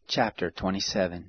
Chapter 27.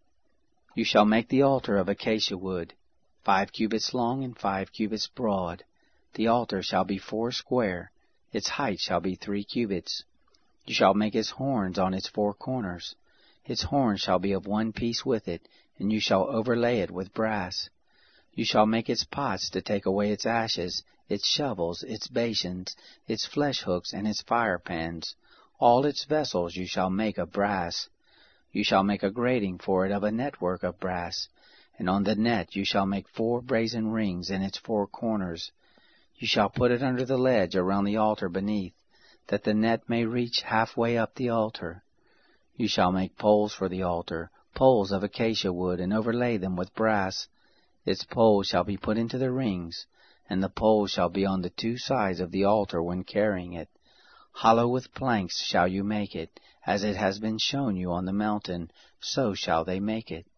You shall make the altar of acacia wood, 5 cubits long and 5 cubits broad. The altar shall be 4 square, its height shall be 3 cubits. You shall make its horns on its 4 corners. Its horns shall be of one piece with it, and you shall overlay it with brass. You shall make its pots to take away its ashes, its shovels, its basins, its flesh hooks, and its fire pans. All its vessels you shall make of brass. You shall make a grating for it of a network of brass, and on the net you shall make 4 brazen rings in its 4 corners. You shall put it under the ledge around the altar beneath, that the net may reach halfway up the altar. You shall make poles for the altar, poles of acacia wood, and overlay them with brass. Its poles shall be put into the rings, and the poles shall be on the 2 sides of the altar when carrying it. Hollow with planks shall you make it, as it has been shown you on the mountain, so shall they make it.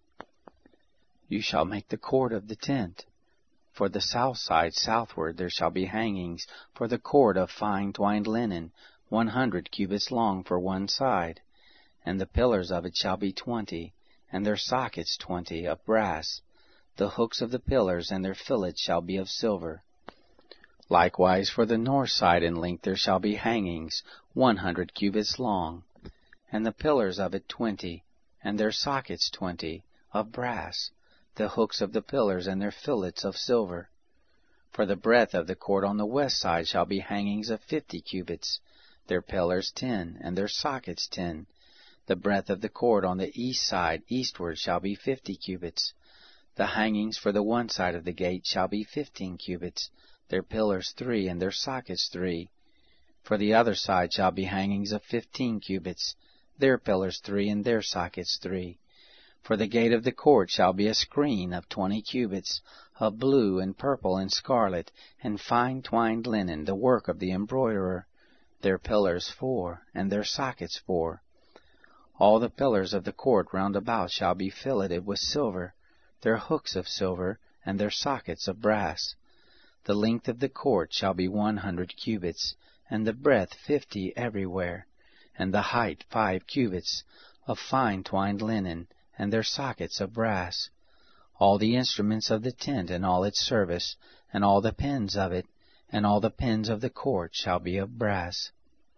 You shall make the cord of the tent. For the south side southward there shall be hangings for the cord of fine twined linen, 100 cubits long for one side. And the pillars of it shall be 20, and their sockets 20, of brass. The hooks of the pillars and their fillets shall be of silver. Likewise for the north side in length there shall be hangings, 100 cubits long. And the pillars of it 20, and their sockets 20, of brass. The hooks of the pillars and their fillets of silver. For the breadth of the court on the west side shall be hangings of 50 cubits, their pillars 10, and their sockets 10. The breadth of the court on the east side eastward shall be 50 cubits. The hangings for the one side of the gate shall be 15 cubits, their pillars 3, and their sockets 3. For the other side shall be hangings of 15 cubits, their pillars 3, and their sockets 3. For the gate of the court shall be a screen of 20 cubits, of blue and purple and scarlet, and fine twined linen, the work of the embroiderer. Their pillars 4, and their sockets 4. All the pillars of the court round about shall be filleted with silver, their hooks of silver, and their sockets of brass. The length of the court shall be 100 cubits, and the breadth 50 everywhere, and the height 5 cubits, of fine twined linen, and their sockets of brass. All the instruments of the tent and all its service, and all the pins of it, and all the pins of the court shall be of brass.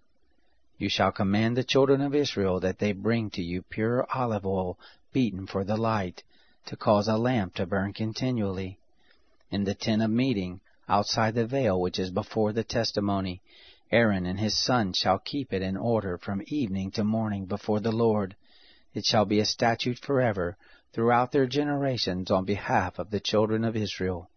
You shall command the children of Israel that they bring to you pure olive oil beaten for the light, to cause a lamp to burn continually. In the tent of meeting, outside the veil which is before the testimony, Aaron and his sons shall keep it in order from evening to morning before the Lord. It shall be a statute forever throughout their generations on behalf of the children of Israel.